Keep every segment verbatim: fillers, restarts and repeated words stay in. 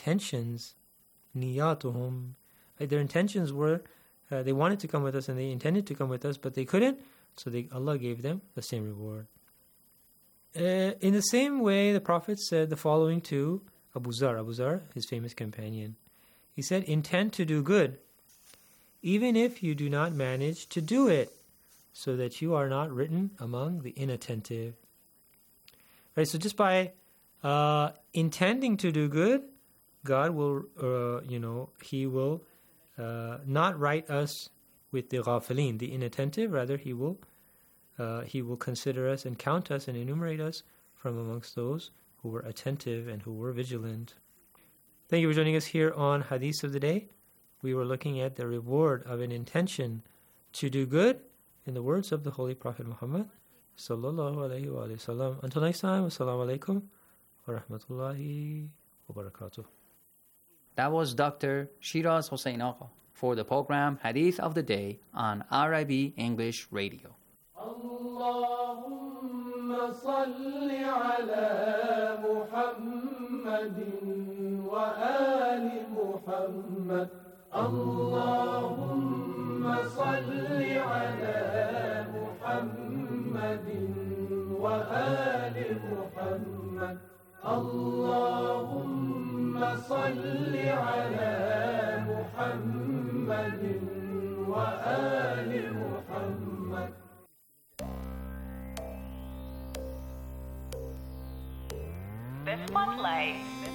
intentions, niyatuhum, right? Their intentions were, uh, they wanted to come with us and they intended to come with us, but they couldn't, so they, Allah gave them the same reward. Uh, in the same way, the Prophet said the following to Abu Zar, Abu Zar, his famous companion. He said, intend to do good, even if you do not manage to do it, so that you are not written among the inattentive. Right, so just by uh, intending to do good, God will, uh, you know, He will uh, not write us with the ghafilin, the inattentive. Rather, He will, uh, He will consider us and count us and enumerate us from amongst those who were attentive and who were vigilant. Thank you for joining us here on Hadith of the Day. We were looking at the reward of an intention to do good in the words of the Holy Prophet Muhammad sallallahu alayhi wa sallam. Until next time, assalamu alaikum wa rahmatullahi wa barakatuh. That was Doctor Shiraz Hossein Agha for the program Hadith of the Day on R I B English Radio. Allahumma salli ala Muhammadin wa ali Muhammad. Allahumma salli ala Muhammadin wa ali Muhammad. Allahumma salli ala Muhammadin wa ali Muhammad. The Spotlight.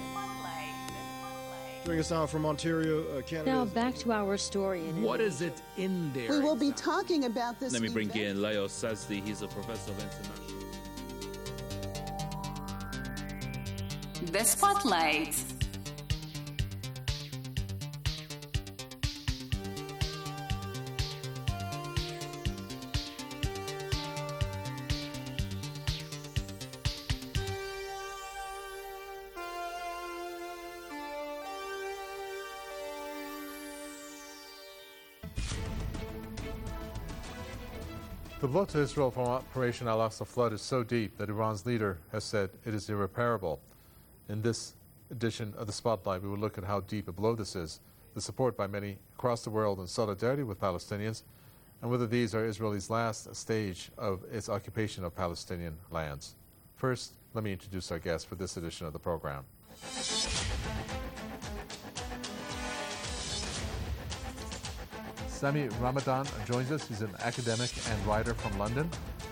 Joining us now from Ontario, uh, Canada. Now back to our story. In what is it in there? We will be talking about this. Let me bring in Leo Sazdi. He's a professor of international. The Spotlight. The blow to Israel from Operation Al-Aqsa Flood is so deep that Iran's leader has said it is irreparable. In this edition of the Spotlight, we will look at how deep a blow this is, the support by many across the world in solidarity with Palestinians, and whether these are Israel's last stage of its occupation of Palestinian lands. First, let me introduce our guest for this edition of the program. Sami Ramadan joins us. He's an academic and writer from London.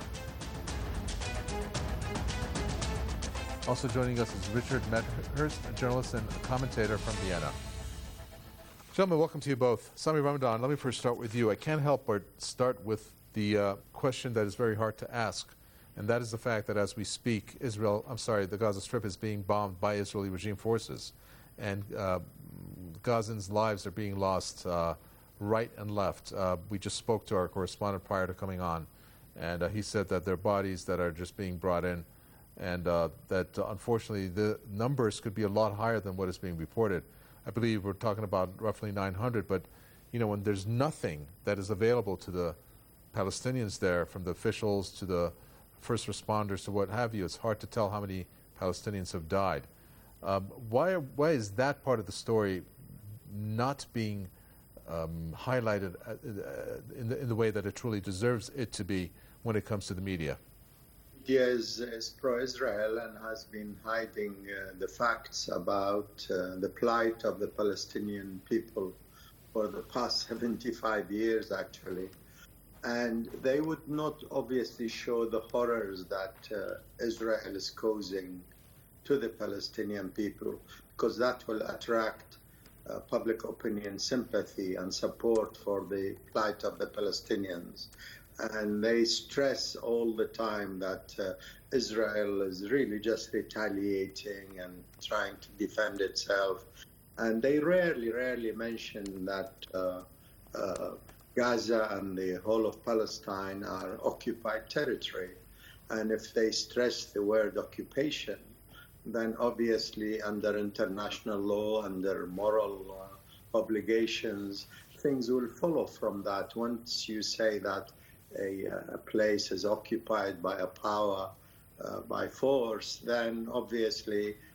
Also joining us is Richard Medhurst, a journalist and a commentator from Vienna. Gentlemen, welcome to you both. Sami Ramadan, let me first start with you. I can't help but start with the uh, question that is very hard to ask, and that is the fact that as we speak, Israel, I'm sorry, the Gaza Strip is being bombed by Israeli regime forces, and uh, Gazans' lives are being lost uh, right and left. Uh, we just spoke to our correspondent prior to coming on, and uh, he said that there are bodies that are just being brought in, and uh, that uh, unfortunately the numbers could be a lot higher than what is being reported. I believe we're talking about roughly nine hundred, but you know, when there's nothing that is available to the Palestinians there, from the officials to the first responders to what have you, it's hard to tell how many Palestinians have died. Um, why, why is that part of the story not being Um, highlighted uh, uh, in, the, in the way that it truly deserves it to be when it comes to the media? Media is, is pro-Israel and has been hiding uh, the facts about uh, the plight of the Palestinian people for the past seventy-five years, actually. And they would not obviously show the horrors that uh, Israel is causing to the Palestinian people, because that will attract Uh, public opinion, sympathy and support for the plight of the Palestinians. And they stress all the time that uh, Israel is really just retaliating and trying to defend itself. And they rarely, rarely mention that uh, uh, Gaza and the whole of Palestine are occupied territory. And if they stress the word occupation, then obviously under international law, under moral uh, obligations, things will follow from that. Once you say that a, a place is occupied by a power, uh, by force, then obviously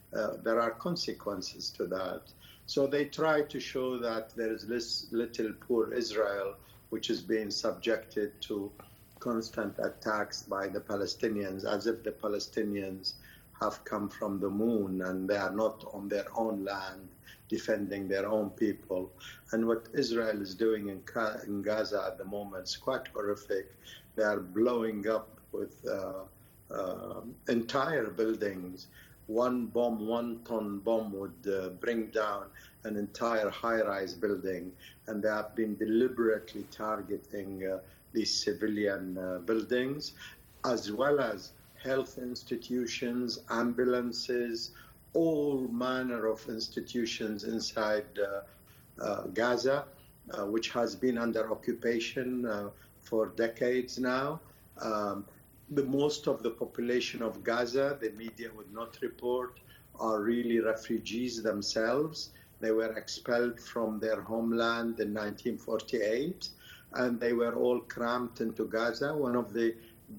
uh, there are consequences to that. So they try to show that there is this little poor Israel, which is being subjected to constant attacks by the Palestinians, as if the Palestinians have come from the moon and they are not on their own land defending their own people. And what Israel is doing in, in Gaza at the moment is quite horrific. They are blowing up with uh, uh, entire buildings. One bomb, one ton bomb would uh, bring down an entire high-rise building, and they have been deliberately targeting uh, these civilian uh, buildings, as well as health institutions, ambulances, all manner of institutions inside uh, uh, Gaza, uh, which has been under occupation uh, for decades now. Um, the most of the population of Gaza, the media would not report, are really refugees themselves. They were expelled from their homeland in nineteen forty-eight, and they were all cramped into Gaza, one of the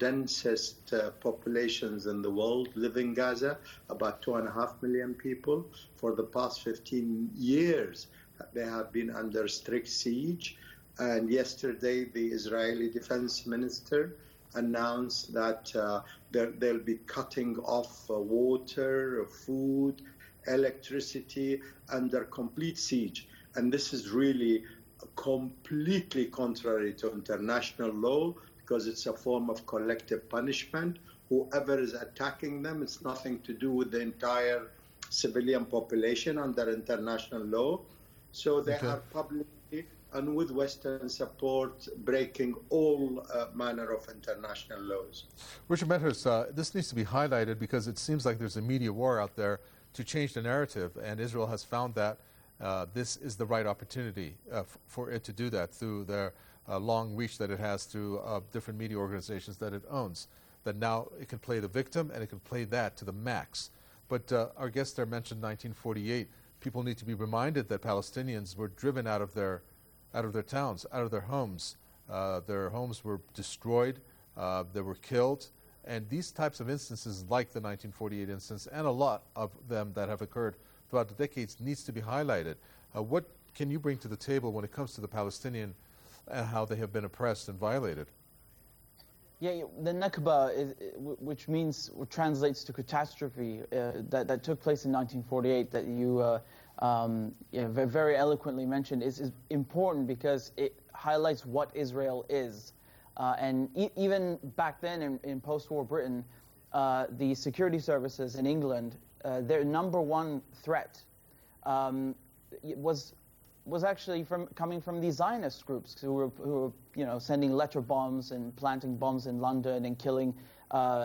densest uh, populations in the world live in Gaza, about two and a half million people. For the past fifteen years, they have been under strict siege. And yesterday, the Israeli defense minister announced that uh, they'll be cutting off uh, water, food, electricity under complete siege. And this is really completely contrary to international law, because it's a form of collective punishment. Whoever is attacking them, it's nothing to do with the entire civilian population under international law. So they Okay. are publicly and with Western support breaking all uh, manner of international laws. Richard Medhurst, uh, this needs to be highlighted because it seems like there's a media war out there to change the narrative, and Israel has found that uh, this is the right opportunity uh, f- for it to do that through their uh, long reach that it has through uh, different media organizations that it owns, that now it can play the victim and it can play that to the max. But uh, our guest there mentioned nineteen forty-eight. People need to be reminded that Palestinians were driven out of their out of their towns, out of their homes. Uh, their homes were destroyed, uh, they were killed, and these types of instances like the nineteen forty-eight instance, and a lot of them that have occurred throughout the decades, needs to be highlighted. Uh, what can you bring to the table when it comes to the Palestinian and how they have been oppressed and violated? Yeah, yeah, the Nakba, is, which means, which translates to catastrophe, uh, that, that took place in nineteen forty-eight, that you uh, um, you know, very eloquently mentioned, is, is important because it highlights what Israel is. Uh, and e- even back then in, in post-war Britain, uh, the security services in England, uh, their number one threat um, was was actually from coming from these Zionist groups who were, who were, you know, sending letter bombs and planting bombs in London and killing uh, uh,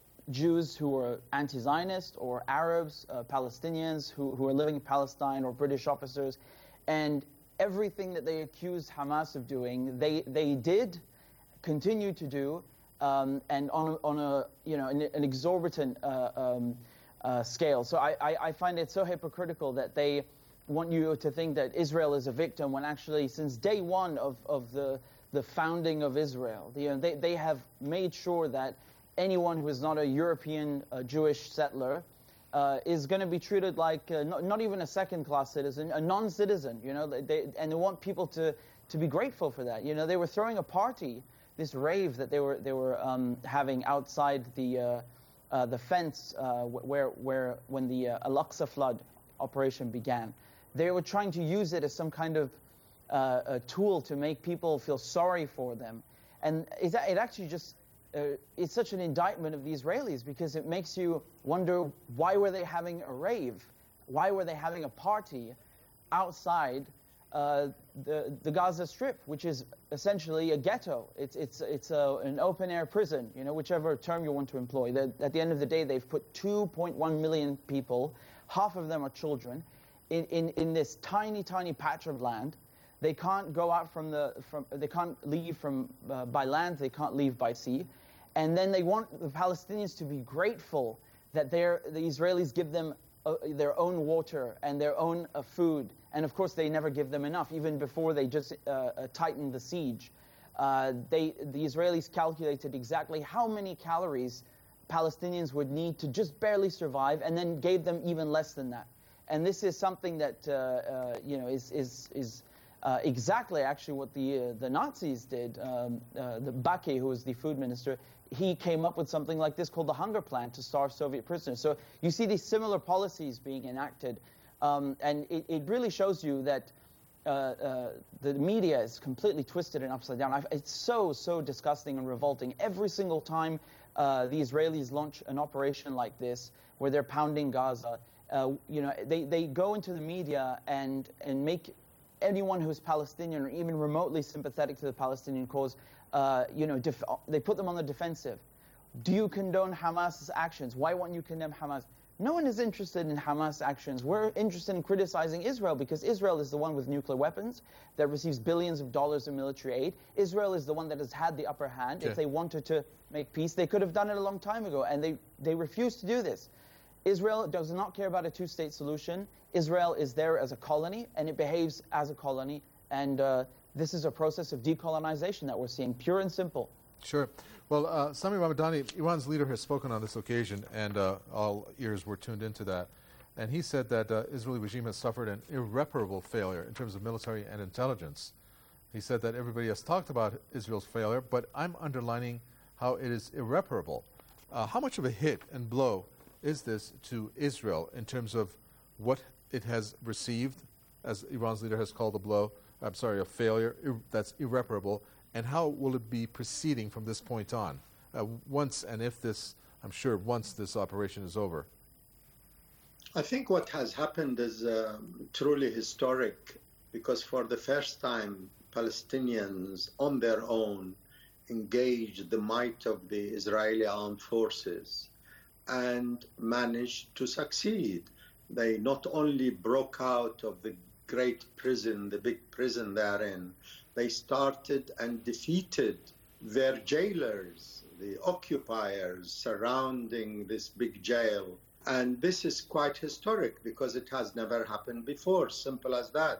Jews who were anti-Zionist, or Arabs, uh, Palestinians who, who were living in Palestine, or British officers. And everything that they accused Hamas of doing, they, they did, continue to do, um, and on a, on a, you know, an, an exorbitant uh, um, uh, scale. So I, I, I find it so hypocritical that they want you to think that Israel is a victim, when actually since day one of, of the, the founding of Israel, you know, they, they have made sure that anyone who is not a European uh, Jewish settler uh, is going to be treated like uh, not, not even a second-class citizen, a non-citizen, you know, they, and they want people to, to be grateful for that. You know, they were throwing a party, this rave that they were, they were um, having outside the, uh, uh, the fence uh, where, where when the uh, Al-Aqsa flood operation began. They were trying to use it as some kind of uh, a tool to make people feel sorry for them. And it, it actually just, uh, it's such an indictment of the Israelis, because it makes you wonder, why were they having a rave? Why were they having a party outside uh, the, the Gaza Strip, which is essentially a ghetto? It's, it's, it's a, an open-air prison, you know, whichever term you want to employ. They're, at the end of the day, they've put two point one million people, half of them are children, In, in, in this tiny, tiny patch of land. They can't go out from the, from, they can't leave from uh, by land, they can't leave by sea. And then they want the Palestinians to be grateful that they're, the Israelis give them uh, their own water and their own uh, food. And of course, they never give them enough, even before they just uh, uh, tightened the siege. Uh, they, the Israelis calculated exactly how many calories Palestinians would need to just barely survive, and then gave them even less than that. And this is something that uh, uh, you know is is is uh, exactly actually what the uh, the Nazis did. Um, uh, the Baki, who was the food minister, he came up with something like this called the Hunger Plan to starve Soviet prisoners. So you see these similar policies being enacted, um, and it, it really shows you that uh, uh, the media is completely twisted and upside down. I've, it's so so disgusting and revolting. Every single time uh, the Israelis launch an operation like this, where they're pounding Gaza. Uh, you know, they, they go into the media and, and make anyone who's Palestinian or even remotely sympathetic to the Palestinian cause, uh, you know, def they put them on the defensive. Do you condone Hamas's actions? Why won't you condemn Hamas? No one is interested in Hamas actions. We're interested in criticizing Israel because Israel is the one with nuclear weapons that receives billions of dollars in military aid. Israel is the one that has had the upper hand. Okay. If they wanted to make peace, they could have done it a long time ago, and they, they refuse to do this. Israel does not care about a two-state solution. Israel is there as a colony, and it behaves as a colony. And uh, this is a process of decolonization that we're seeing, pure and simple. Sure. Well, uh, Sami Ramadani, Iran's leader, has spoken on this occasion, and uh, all ears were tuned into that. And he said that uh, Israeli regime has suffered an irreparable failure in terms of military and intelligence. He said that everybody has talked about Israel's failure, but I'm underlining how it is irreparable. Uh, how much of a hit and blow is this to Israel in terms of what it has received, as Iran's leader has called a blow, I'm sorry, a failure ir- that's irreparable, and how will it be proceeding from this point on, uh, once and if this, I'm sure, once this operation is over? I think what has happened is uh, truly historic, because for the first time, Palestinians on their own engaged the might of the Israeli armed forces and managed to succeed. They not only broke out of the great prison, the big prison they're in, they started and defeated their jailers, the occupiers surrounding this big jail. And this is quite historic because it has never happened before, simple as that.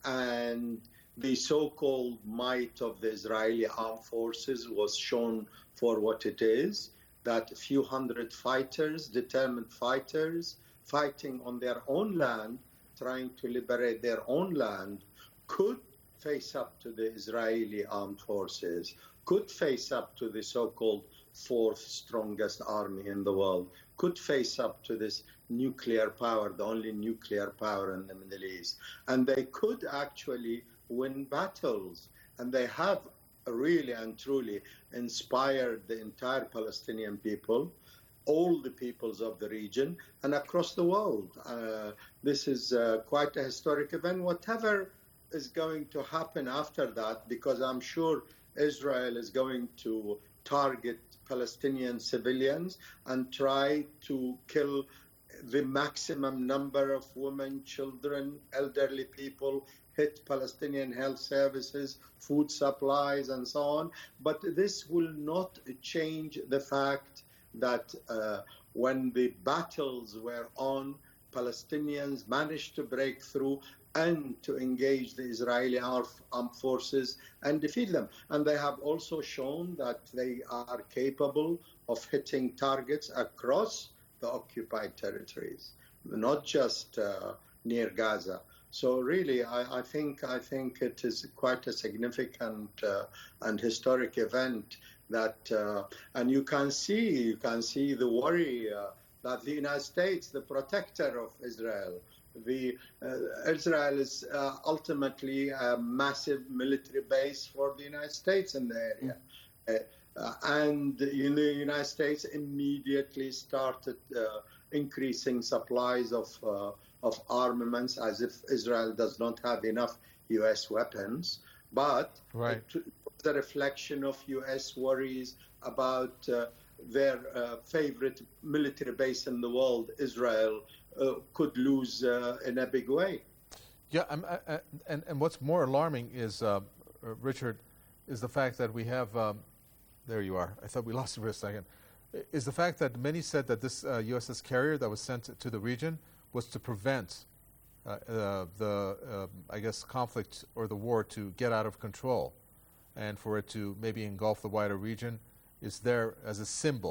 And the so-called might of the Israeli armed forces was shown for what it is, that a few hundred fighters, determined fighters, fighting on their own land, trying to liberate their own land, could face up to the Israeli armed forces, could face up to the so-called fourth strongest army in the world, could face up to this nuclear power, the only nuclear power in the Middle East. And they could actually win battles. And they have really and truly inspired the entire Palestinian people, all the peoples of the region, and across the world. Uh, this is uh, quite a historic event. Whatever is going to happen after that, because I'm sure Israel is going to target Palestinian civilians and try to kill the maximum number of women, children, elderly people, hit Palestinian health services, food supplies, and so on. But this will not change the fact that uh, when the battles were on, Palestinians managed to break through and to engage the Israeli armed forces and defeat them. And they have also shown that they are capable of hitting targets across the occupied territories, not just uh, near Gaza. So really, I, I think I think it is quite a significant uh, and historic event that, uh, and you can see, you can see the worry uh, that the United States, the protector of Israel, the uh, Israel is uh, ultimately a massive military base for the United States in the area. Mm. Uh, uh, and in the United States immediately started uh, increasing supplies of uh, of armaments, as if Israel does not have enough U S weapons. But right. it was a reflection of U S worries about uh, their uh, favorite military base in the world, Israel, uh, could lose uh, in a big way. Yeah, I'm, I, I, and, and what's more alarming is, uh, Richard, is the fact that we have, um, there you are, I thought we lost you for a second, is the fact that many said that this uh, U S S carrier that was sent to the region was to prevent uh, uh, the, uh, I guess, conflict or the war to get out of control, and for it to maybe engulf the wider region, is there as a symbol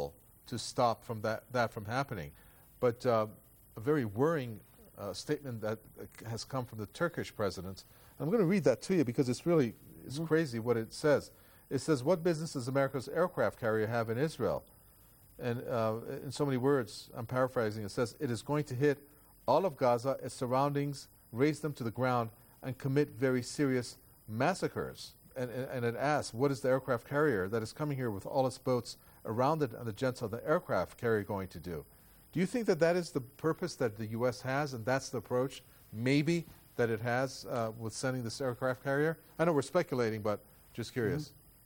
to stop from that, that from happening. But uh, a very worrying uh, statement that uh, has come from the Turkish president. I'm going to read that to you because it's really it's mm-hmm. crazy what it says. It says, what business does America's aircraft carrier have in Israel? And uh, in so many words, I'm paraphrasing, it says, it is going to hit all of Gaza, its surroundings, raze them to the ground, and commit very serious massacres. And, and, and it asks, what is the aircraft carrier that is coming here with all its boats around it on the jets of the aircraft carrier going to do? Do you think that that is the purpose that the U S has, and that's the approach, maybe, that it has uh, with sending this aircraft carrier? I know we're speculating, but just curious.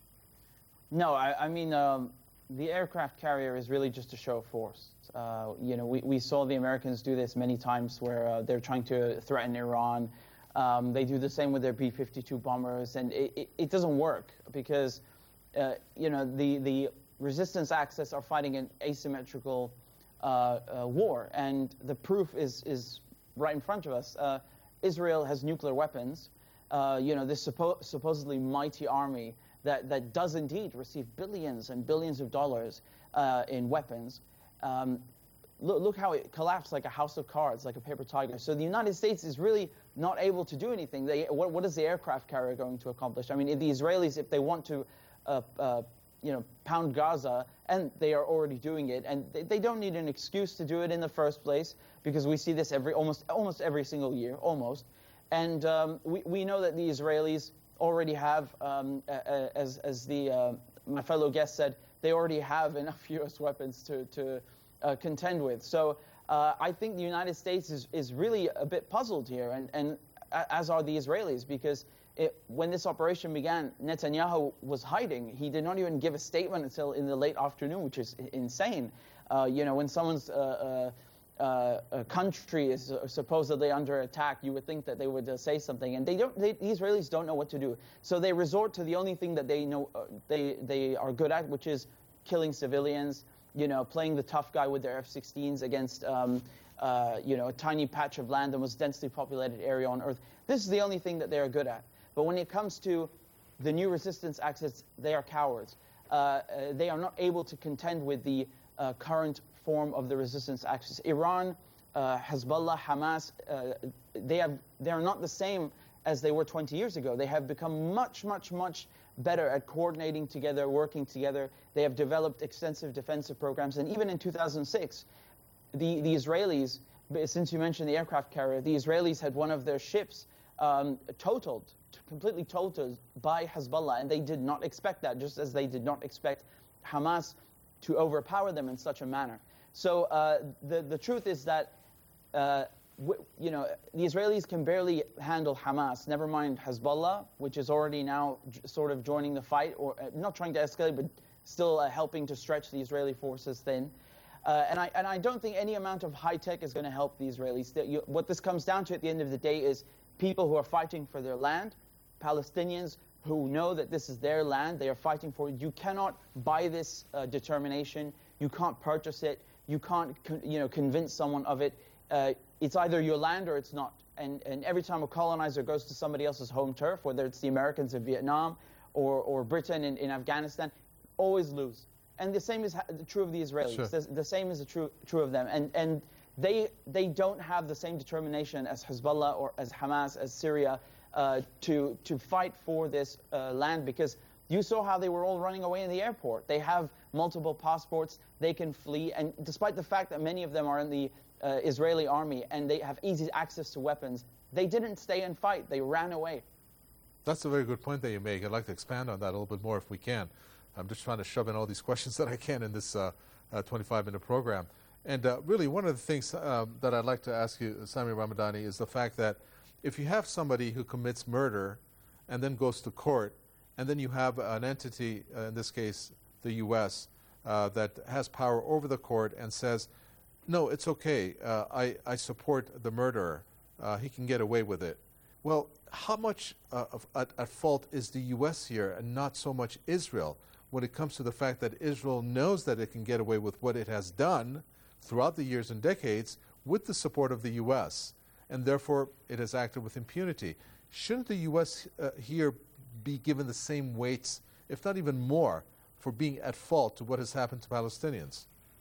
Mm-hmm. No, I, I mean, um, the aircraft carrier is really just a show of force. Uh, you know, we, we saw the Americans do this many times where uh, they're trying to threaten Iran. Um, they do the same with their B fifty-two bombers, and it, it, it doesn't work because, uh, you know, the, the resistance axis are fighting an asymmetrical uh, uh, war, and the proof is, is right in front of us. Uh, Israel has nuclear weapons. Uh, you know, this suppo supposedly mighty army that, that does indeed receive billions and billions of dollars uh, in weapons. Um, look, look how it collapsed like a house of cards, like a paper tiger. So the United States is really not able to do anything. They, what, what is the aircraft carrier going to accomplish? I mean, the Israelis, if they want to, uh, uh, you know, pound Gaza, and they are already doing it, and they, they don't need an excuse to do it in the first place, because we see this every almost almost every single year, almost. And um, we, we know that the Israelis already have, um, uh, as, as the, uh, my fellow guest said, they already have enough U S weapons to, to uh, contend with. So uh, I think the United States is, is really a bit puzzled here, and, and as are the Israelis, because it, when this operation began, Netanyahu was hiding. He did not even give a statement until in the late afternoon, which is insane. Uh, you know, when someone's uh, uh, Uh, a country is uh, supposedly under attack, you would think that they would uh, say something, and they don't. They, the Israelis don't know what to do, so they resort to the only thing that they know uh, they they are good at, which is killing civilians. You know, playing the tough guy with their F sixteens against um, uh, you know, a tiny patch of land, the most densely populated area on Earth. This is the only thing that they are good at. But when it comes to the new resistance axis, they are cowards. Uh, uh, they are not able to contend with the uh, current form of the resistance axis. Iran, uh, Hezbollah, Hamas, uh, they have they are not the same as they were twenty years ago. They have become much, much, much better at coordinating together, working together. They have developed extensive defensive programs, and even in two thousand six, the the Israelis, since you mentioned the aircraft carrier, the Israelis had one of their ships um, totaled, completely totaled by Hezbollah, and they did not expect that, just as they did not expect Hamas to overpower them in such a manner. So uh, the, the truth is that, uh, w you know, the Israelis can barely handle Hamas, never mind Hezbollah, which is already now j sort of joining the fight, or uh, not trying to escalate, but still uh, helping to stretch the Israeli forces thin. Uh, and, I, and I don't think any amount of high tech is going to help the Israelis. That you, what this comes down to at the end of the day is people who are fighting for their land, Palestinians who know that this is their land, they are fighting for it. You cannot buy this uh, determination. You can't purchase it. You can't, you know, convince someone of it. Uh, it's either your land or it's not. And, and every time a colonizer goes to somebody else's home turf, whether it's the Americans in Vietnam or, or Britain in, in Afghanistan, always lose. And the same is true of the Israelis. Sure. The, the same is true, true of them. And, and they, they don't have the same determination as Hezbollah or as Hamas, as Syria, uh, to, to fight for this uh, land, because you saw how they were all running away in the airport. They have multiple passports, they can flee, and despite the fact that many of them are in the uh, Israeli army and they have easy access to weapons, they didn't stay and fight, they ran away. That's a very good point that you make. I'd like to expand on that a little bit more if we can. I'm just trying to shove in all these questions that I can in this uh, uh, twenty-five minute program. And uh, really, one of the things um, that I'd like to ask you, Sami Ramadani, is the fact that if you have somebody who commits murder and then goes to court, and then you have an entity, uh, in this case the U S, uh, that has power over the court and says, no, it's okay, uh, I, I support the murderer, uh, he can get away with it. Well, how much uh, of, at, at fault is the U S here and not so much Israel when it comes to the fact that Israel knows that it can get away with what it has done throughout the years and decades with the support of the U S, and therefore it has acted with impunity? Shouldn't the U S uh, here be given the same weights, if not even more, for being at fault to what has happened to Palestinians?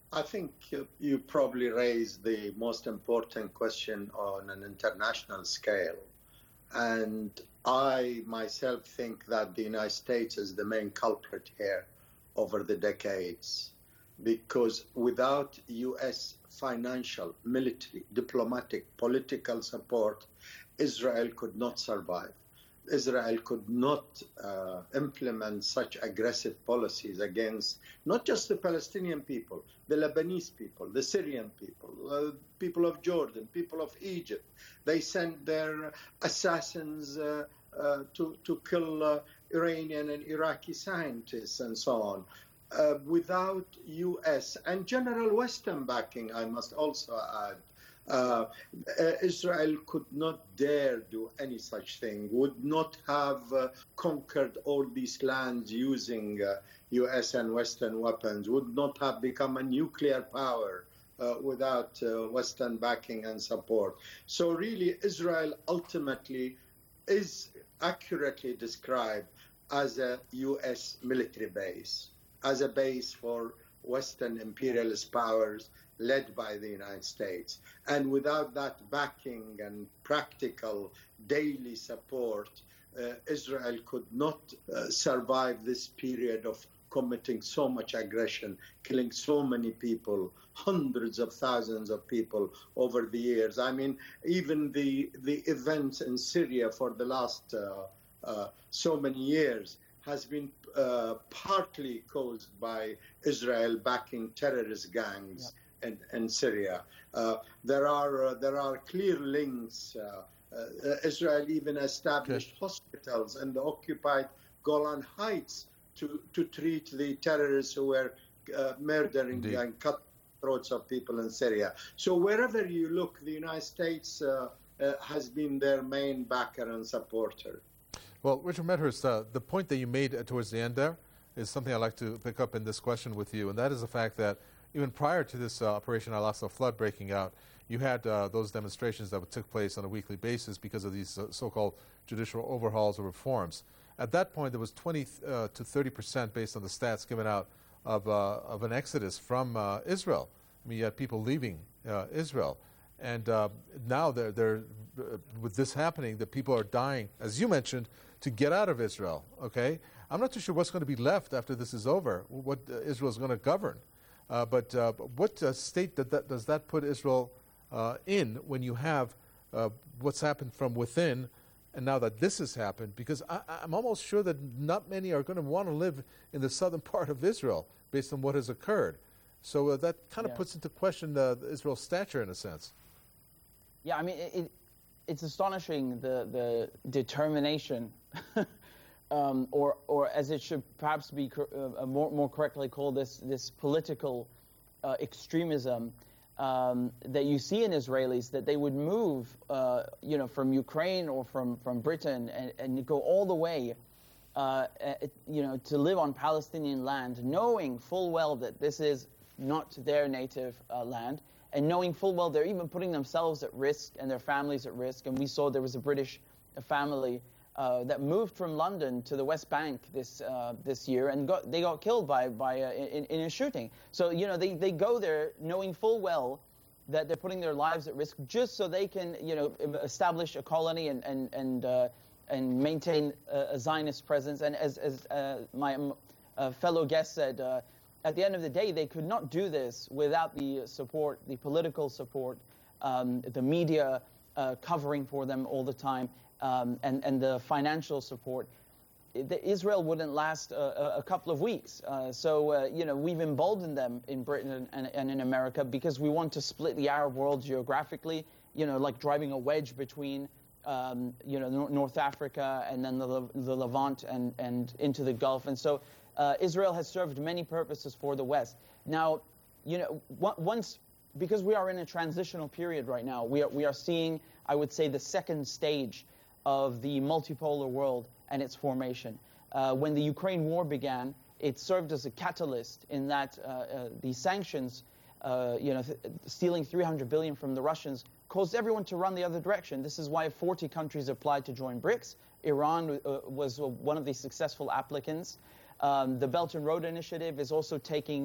I think you, you probably raised the most important question on an international scale. And I myself think that the United States is the main culprit here over the decades, because without U S financial, military, diplomatic, political support, Israel could not survive. Israel could not uh, implement such aggressive policies against not just the Palestinian people, the Lebanese people, the Syrian people, uh, people of Jordan, people of Egypt. They sent their assassins uh, uh, to, to kill uh, Iranian and Iraqi scientists and so on. Uh, without U S and general Western backing, I must also add, Uh, uh, Israel could not dare do any such thing, would not have uh, conquered all these lands using uh, U S and Western weapons, would not have become a nuclear power uh, without uh, Western backing and support. So really, Israel ultimately is accurately described as a U S military base, as a base for Western imperialist powers led by the United States. And without that backing and practical daily support, uh, Israel could not uh, survive this period of committing so much aggression, killing so many people, hundreds of thousands of people over the years. I mean, even the, the events in Syria for the last uh, uh, so many years has been uh, partly caused by Israel backing terrorist gangs. Yeah. In, in Syria. Uh, there are uh, there are clear links. Uh, uh, Israel even established okay. hospitals in the occupied Golan Heights to, to treat the terrorists who were uh, murdering Indeed. and cut throats of people in Syria. So wherever you look, the United States uh, uh, has been their main backer and supporter. Well, Richard Medhurst, uh, the point that you made uh, towards the end there is something I'd like to pick up in this question with you, and that is the fact that even prior to this uh, Operation Al-Aqsa flood breaking out, you had uh, those demonstrations that took place on a weekly basis because of these uh, so-called judicial overhauls or reforms. At that point, there was twenty uh, to thirty percent, based on the stats given out, of, uh, of an exodus from uh, Israel. I mean, you had people leaving uh, Israel. And uh, now, they're, they're, uh, with this happening, the people are dying, as you mentioned, to get out of Israel. Okay, I'm not too sure what's going to be left after this is over, what uh, Israel is going to govern. Uh, but uh, what uh, state that that, does that put Israel uh, in when you have uh, what's happened from within, and now that this has happened? Because I, I'm almost sure that not many are going to want to live in the southern part of Israel based on what has occurred. So uh, that kind of yeah. puts into question uh, Israel's stature in a sense. Yeah, I mean, it, it, it's astonishing the, the determination Um, or, or as it should perhaps be uh, more, more correctly called, this, this political uh, extremism um, that you see in Israelis, that they would move, uh, you know, from Ukraine or from, from Britain and, and go all the way, uh, you know, to live on Palestinian land, knowing full well that this is not their native uh, land, and knowing full well they're even putting themselves at risk and their families at risk. And we saw there was a British family Uh, that moved from London to the West Bank this uh, this year, and got, they got killed by by uh, in, in a shooting. So you know they, they go there knowing full well that they're putting their lives at risk just so they can you know establish a colony and and and uh, and maintain a, a Zionist presence. And as as uh, my uh, fellow guest said, uh, at the end of the day, they could not do this without the support, the political support, um, the media uh, covering for them all the time. Um, and, and the financial support. The Israel wouldn't last a, a couple of weeks. Uh, so, uh, you know, we've emboldened them in Britain and, and in America because we want to split the Arab world geographically, you know, like driving a wedge between, um, you know, North Africa and then the, the Levant and, and into the Gulf. And so uh, Israel has served many purposes for the West. Now, you know, once, because we are in a transitional period right now, we are, we are seeing, I would say, the second stage of the multipolar world and its formation. Uh, when the Ukraine war began, it served as a catalyst in that uh, uh, the sanctions, uh, you know, th- stealing three hundred billion dollars from the Russians, caused everyone to run the other direction. This is why forty countries applied to join BRICS. Iran uh, was uh, one of the successful applicants. Um, the Belt and Road Initiative is also taking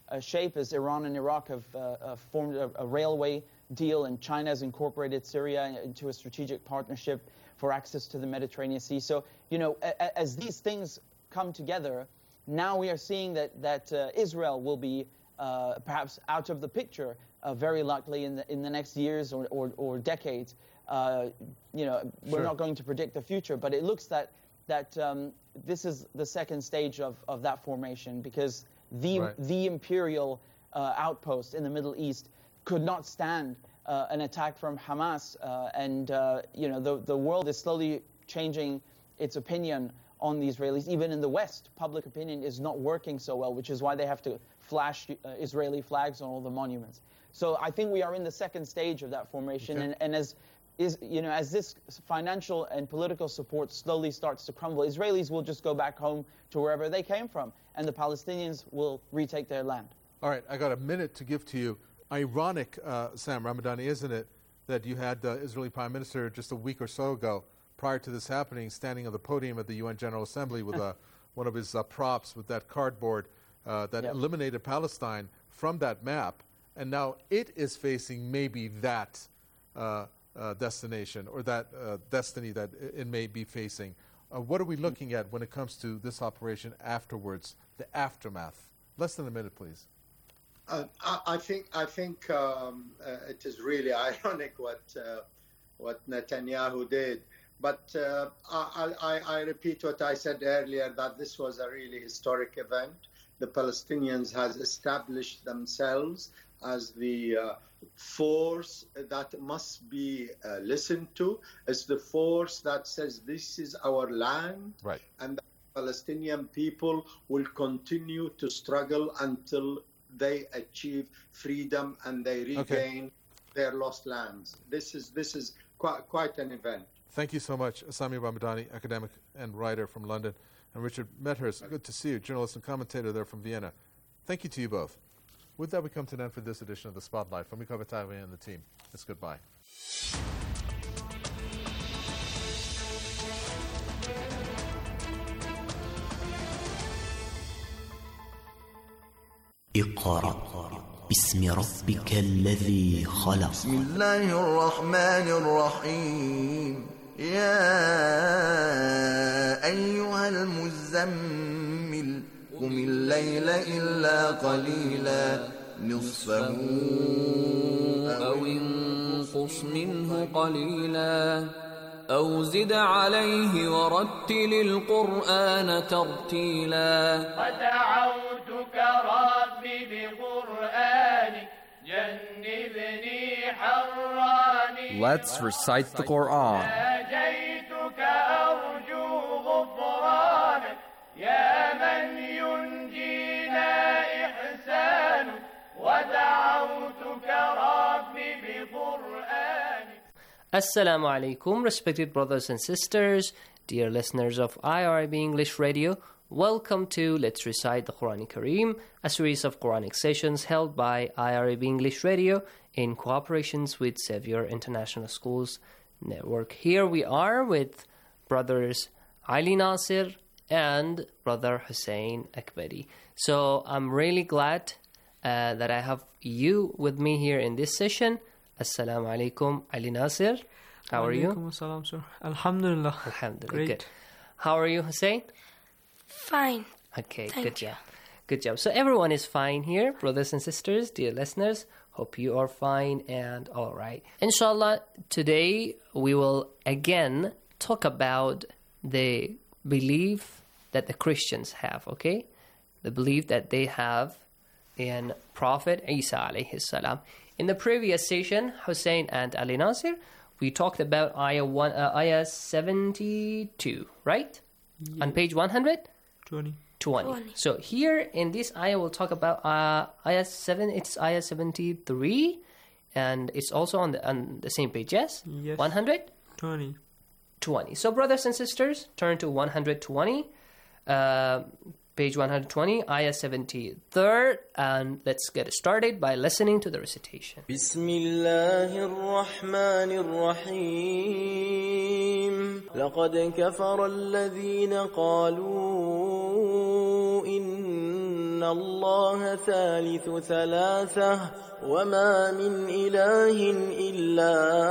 uh, shape as Iran and Iraq have uh, uh, formed a, a railway deal, and China has incorporated Syria into a strategic partnership for access to the Mediterranean Sea. So, you know, a, a, as these things come together, now we are seeing that, that uh, Israel will be uh, perhaps out of the picture uh, very likely in the, in the next years or, or, or decades. Uh, you know, we're Sure. not going to predict the future, but it looks that that um, this is the second stage of, of that formation, because the Right. the imperial uh, outpost in the Middle East could not stand uh, an attack from Hamas, uh, and uh, you know the the world is slowly changing its opinion on the Israelis. Even in the West, public opinion is not working so well, which is why they have to flash uh, Israeli flags on all the monuments. So I think we are in the second stage of that formation, Okay. and, and as is you know as this financial and political support slowly starts to crumble, Israelis will just go back home to wherever they came from, and the Palestinians will retake their land. All right, I got a minute to give to you. Ironic, uh, Sam Ramadani, isn't it, that you had the Israeli Prime Minister just a week or so ago, prior to this happening, standing on the podium at the U N General Assembly with uh, one of his uh, props with that cardboard uh, that Yep. eliminated Palestine from that map, and now it is facing maybe that uh, uh, destination or that uh, destiny that it it may be facing. Uh, what are we looking at when it comes to this operation afterwards, the aftermath? Less than a minute, please. Uh, I, I think I think um, uh, it is really ironic what uh, what Netanyahu did. But uh, I, I, I repeat what I said earlier, that this was a really historic event. The Palestinians has established themselves as the uh, force that must be uh, listened to. It's the force that says this is our land, Right. and the Palestinian people will continue to struggle until they achieve freedom and they regain their lost lands. This is this is quite quite an event. Thank you so much, Sami Ramadani, academic and writer from London, and Richard Medhurst. Good to see you, journalist and commentator there from Vienna. Thank you to you both. With that, we come to an end for this edition of The Spotlight. From Mika Batawi and the team, it's goodbye. اقرأ باسم ربك الذي خلق. بسم الله الرحمن الرحيم. يا أيها المزمل قم الليل إلا قليلا نصفه أو انقص منه قليلا أو زد عليه ورتل القرآن ترتيلا. ودعوتك ربي بقرآنك جنبني حراني. Let's recite the Quran. ناجيتك أرجو غفرانك يا من ينجينا إحسانك. ودعوتك ربي بقرآنك. Assalamu alaikum, respected brothers and sisters, dear listeners of I R I B English Radio. Welcome to Let's Recite the Quran Kareem, a series of Quranic sessions held by I R I B English Radio in cooperations with Xavier International Schools Network. Here we are with brothers Ali Nasir and brother Hussein Akbari. So I'm really glad uh, that I have you with me here in this session. Assalamu alaikum, Ali Nasir. How are you? Alaikum assalam, sir. Alhamdulillah. Alhamdulillah. Great. Good. How are you, Hussein? Fine. Okay, Thank good you. job. Good job. So everyone is fine here, brothers and sisters, dear listeners. Hope you are fine and all right. Inshallah, today we will again talk about the belief that the Christians have, okay? The belief that they have in Prophet Isa alayhi salam. In the previous session, Hussein and Ali Nasir, we talked about ayah one, uh, ayah seventy-two, right? Yeah. On page one hundred? twenty. twenty. twenty. So here in this ayah, we'll talk about uh, ayah seven. It's ayah seventy-three, and it's also on the on the same page. Yes. Yes. one hundred. twenty. twenty. So brothers and sisters, turn to one hundred twenty. Uh, page one hundred twenty, ayah seventy-three, and let's get started by listening to the recitation. بسم الله الرحمن الرحيم. لقد كفر الذين قالوا إن إن الله ثالث ثلاثة وما من إله إلا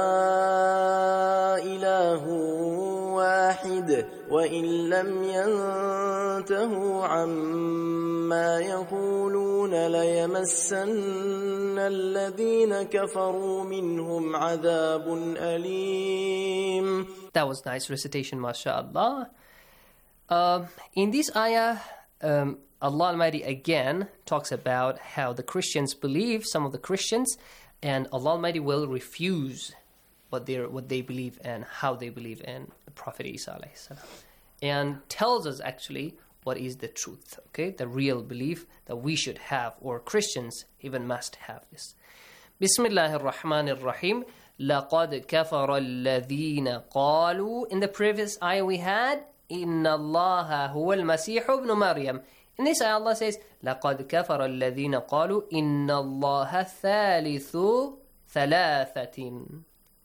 إله واحد وإن لم ينتهوا عما يقولون ليمسن الذين كفروا منهم عذاب أليم. That was nice recitation, mashallah. Uh, in this ayah, um, Allah Almighty again talks about how the Christians believe, some of the Christians, and Allah Almighty will refuse what they what they believe and how they believe in the Prophet Isa alayhi salam, and tells us actually what is the truth, okay, the real belief that we should have, or Christians even must have this. Bismillahir Rahmanir Rahim. لَقَدْ كَفَرَ الَّذِينَ قَالُوا. In the previous ayah we had إِنَّ اللَّهَ هُوَ الْمَسِيحُ ابْنُ مَرْيَمَ. In this ayah Allah says لَقَدْ كَفَرَ الَّذِينَ قَالُوا إِنَّ اللَّهَ ثَالِثُ ثَلَاثَةٍ.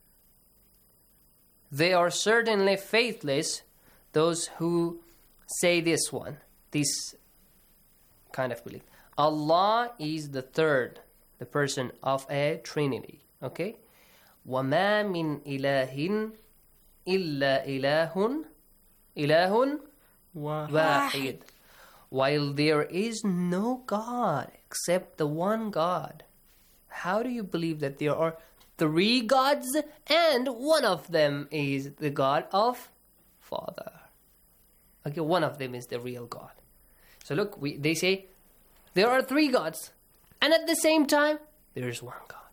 They are certainly faithless, those who say this one, this kind of belief. Allah is the third, the person of a trinity, okay? وَمَا مِنْ إِلَهٍ إِلَّا إِلَهٌ إِلَهٌ وَاحِدٌ. While there is no God except the one God, how do you believe that there are three gods and one of them is the God of Father? Okay, one of them is the real God. So look, we, they say there are three gods and at the same time there is one God.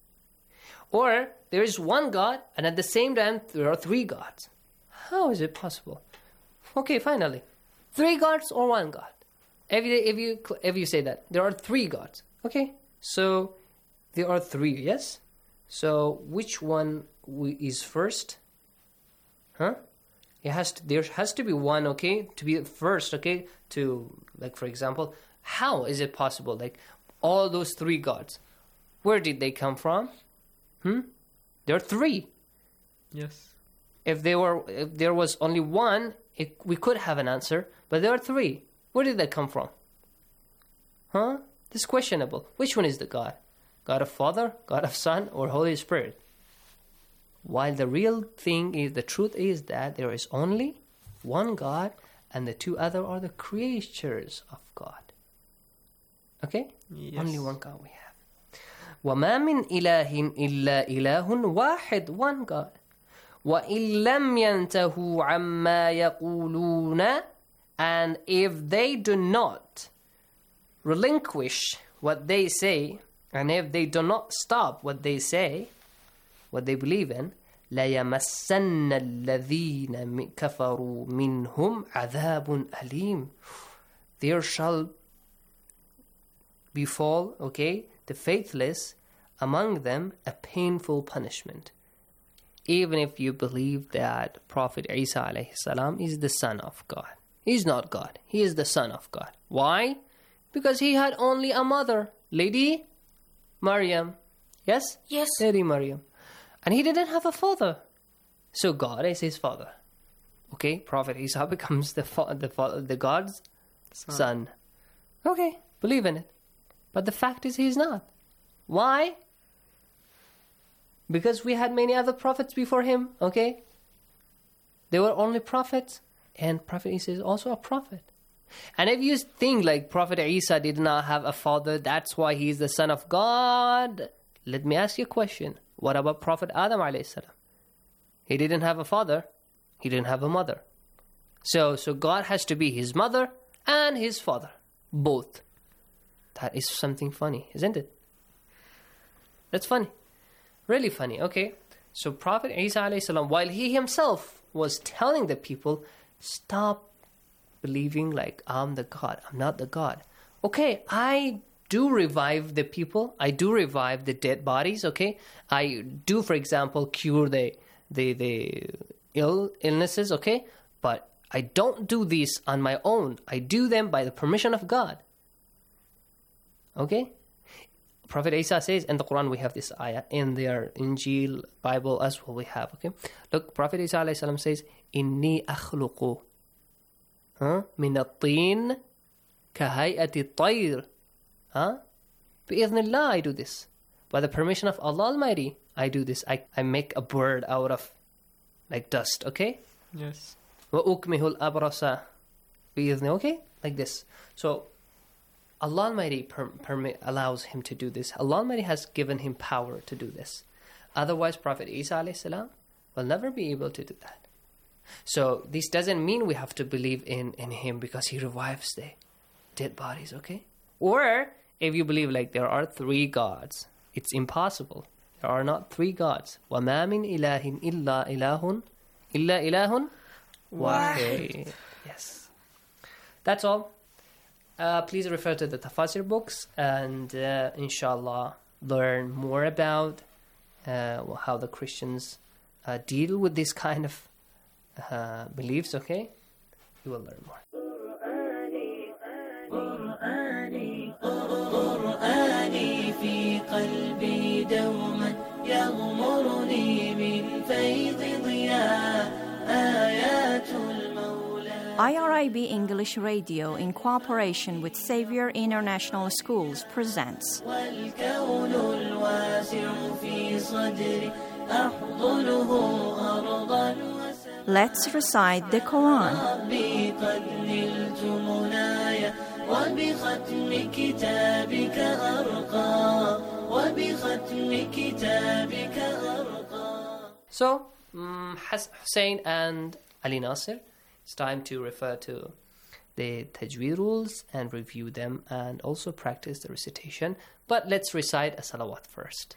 Or there is one God and at the same time there are three gods. How is it possible? Okay, finally, three gods or one God? If you, if you, if you say that there are three gods, okay, so there are three, yes? So which one is first? Huh? It has to, there has to be one, okay, to be first, okay, to, like, for example, how is it possible? Like, all those three gods, where did they come from? Hmm? There are three. Yes. If there were, if there was only one, it, we could have an answer, but there are three. Where did they come from? Huh? This is questionable. Which one is the God? God of Father, God of Son, or Holy Spirit? While the real thing is, the truth is that there is only one God, and the two other are the creatures of God. Okay? Yes. Only one God we have. وَمَا مِنْ إِلَهٍ إِلَّا إِلَهٌ وَاحِدٌ. One God. وَإِن لَمْ يَنْتَهُوا عَمَّا يَقُولُونَ. And if they do not relinquish what they say, and if they do not stop what they say, what they believe in, لَيَمَسَّنَّ الَّذِينَ كَفَرُوا مِنْهُمْ عَذَابٌ أَلِيمٌ. There shall befall, okay, the faithless among them a painful punishment. Even if you believe that Prophet Isa alayhi salam is the son of God. He is not God. He is the son of God. Why? Because he had only a mother, Lady Maryam. Yes? Yes. Lady Maryam. And he didn't have a father. So God is his father. Okay, Prophet Isa becomes the fa- the, fa- the God's son. son. Okay, believe in it. But the fact is he's not. Why? Because we had many other prophets before him, okay? They were only prophets, and Prophet Isa is also a prophet. And if you think like Prophet Isa did not have a father, that's why he is the son of God, let me ask you a question. What about Prophet Adam alayhi salam? He didn't have a father. He didn't have a mother. So, so God has to be his mother and his father. Both. That is something funny, isn't it? That's funny. Really funny, okay? So Prophet Isa alayhi salam, while he himself was telling the people, stop believing like I'm the God. I'm not the God. Okay, I do revive the people. I do revive the dead bodies, okay? I do, for example, cure the the the ill illnesses, okay? But I don't do this on my own. I do them by the permission of God. Okay? Prophet Isa says in the Quran, we have this ayah. In their Injil, Bible as well we have, okay? Look, Prophet Isa alayhi salam says, Inni akhluqu min at-tin كهيئة الطير. Huh? بإذن الله I do this. By the permission of Allah Almighty, I do this. I, I make a bird out of like dust, okay? Yes. وأكمه الأبرص بإذن, okay? Like this. So Allah Almighty per, permit, allows him to do this. Allah Almighty has given him power to do this. Otherwise, Prophet Isa alayhi salam will never be able to do that. So this doesn't mean we have to believe in, in him because he revives the dead bodies, okay? Or if you believe like there are three gods, it's impossible. There are not three gods. وَمَا مِنْ إِلَهٍ إِلَّا إِلَهٌ إِلَّا إِلَهٌ واحد. Yes. That's all. Uh, please refer to the Tafasir books and uh, inshallah learn more about uh, how the Christians uh, deal with this kind of uh, beliefs, okay? You will learn more. قرآني في قلبي دوما يغمرني من فيض ضياء آيات المولى. I R I B English Radio, in cooperation with Xavier International Schools, presents والكون الواسع في صدري أحضنه أرضا. Let's recite the Quran. ربي قد نلت منايا وبختم كتابك أرقى وبختم كتابك أرقى. So, um, Hussein and Ali Nasir, it's time to refer to the Tajweed rules and review them and also practice the recitation. But let's recite a salawat first.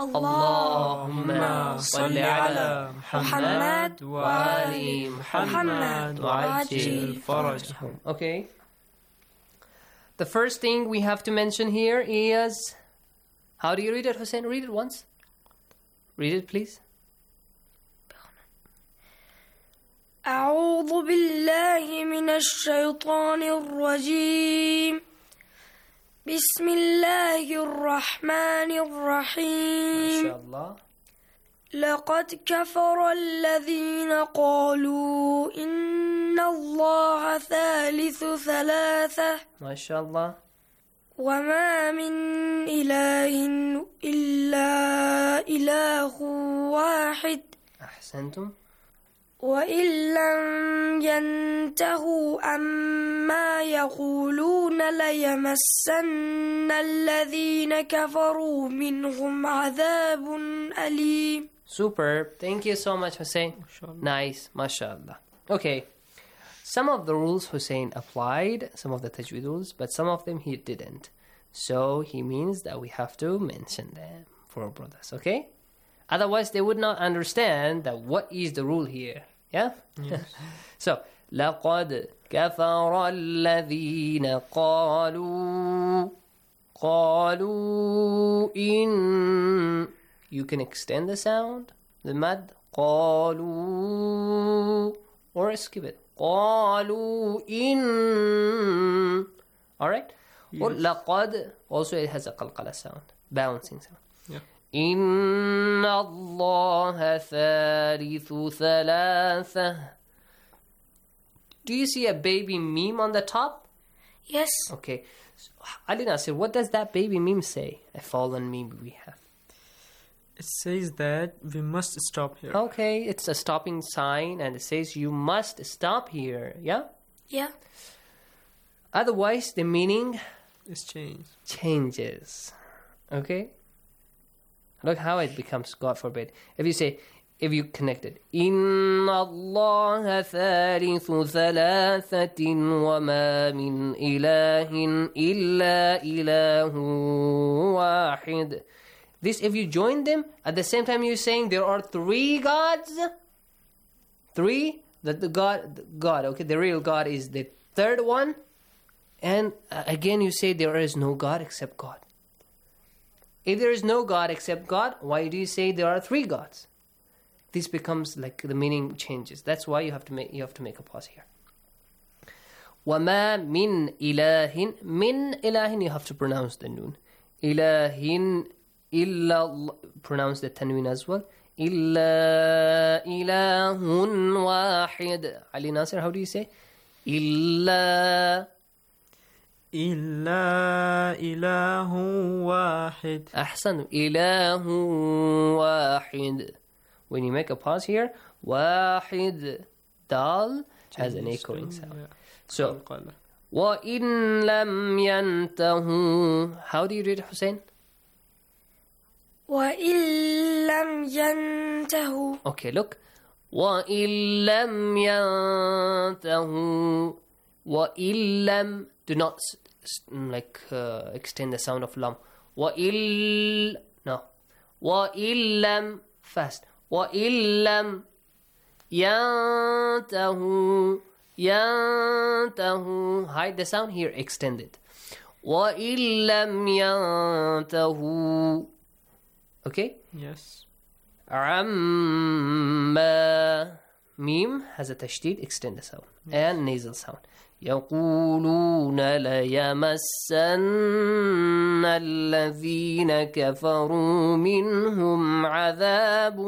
اللهم صل على محمد وآل محمد وعجل فرجهم. Okay. The first thing we have to mention here is, how do you read it, Hussein? Read it once. Read it, please. أعوذ بالله من الشيطان الرجيم. بسم الله الرحمن الرحيم. ما شاء الله. لقد كفر الذين قالوا إن الله ثالث ثلاثة. ما شاء الله. وما من إله إلا إله واحد. أحسنتم. وإن لم ينتهوا عما يقولون ليمسن الذين كفروا منهم عذاب أليم. Superb. Thank you so much, Hussein. Nice. MashaAllah. Okay. Some of the rules Hussein applied, some of the tajweed rules, but some of them he didn't. So he means that we have to mention them for our brothers, okay? Otherwise, they would not understand that what is the rule here. Yeah? Yes. So, لَقَدْ كَفَرَ الَّذِينَ قَالُوا قَالُوا إِن. You can extend the sound, the mad. قَالُوا. Or skip it. قَالُوا إِن. Alright? Yes. Or لَقَدْ. Also it has a qalqala sound. Bouncing sound. Yeah. إن الله ثالث ثلاثة. Do you see a baby meme on the top? Yes. Okay. So, Ali Nasir, what does that baby meme say? A fallen meme we have. It says that we must stop here. Okay, it's a stopping sign and it says you must stop here. Yeah? Yeah. Otherwise, the meaning It's changed. changes. Okay? Look how it becomes, God forbid. If you say, if you connect it, إِنَّ اللَّهَ ثَالِثُ ثَلَاثَةٍ وَمَا مِنْ إِلَهٍ إِلَّا إِلَهٌ وَاحِدٌ. This, if you join them, at the same time you're saying there are three gods. Three, that the God, the God, okay, the real God is the third one. And uh, again you say there is no God except God. If there is no God except God, why do you say there are three gods? This becomes like the meaning changes. That's why you have to make you have to make a pause here. وَمَا مِنْ إِلَهٍ. Min ilahin, you have to pronounce the noon. Ilahin illa, pronounce the tanween as well. Illa ilahun wahid. Ali Nasir, how do you say? Illa إلا إله واحد. أحسن. إله واحد. When you make a pause here, واحد, dal has an echoing sound. So, وَإِن لَمْ يَنْتَهُوا. How do you read it, Hussein? وَإِن لَمْ يَنْتَهُوا. Okay, look. وَإِن لَمْ يَنْتَهُوا. وَإِن لَمْ. Do not like uh, extend the sound of lam. وَإِن. No. وَإِن لَمْ. Fast. وَإِن لَمْ يَنْتَهُوا. يَنْتَهُوا. Hide the sound here. Extend it. وَإِن لَمْ يَنْتَهُوا. Okay? Yes. عَمَّا. Meme has a tashdid. Extend the sound. Yes. And nasal sound. يقولون ليمسن الذين كفروا منهم عذاب